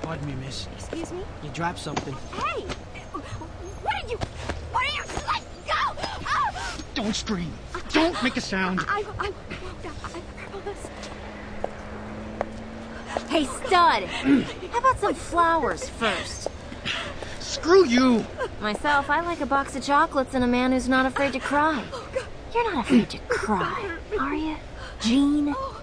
Pardon me, miss. Excuse me? You dropped something. Hey! What are you... Let go! Ah! Don't scream. Don't make a sound. I promise. Hey, stud! How about some flowers first? Screw you! Myself, I like a box of chocolates and a man who's not afraid to cry. You're not afraid to cry, are you, Jean?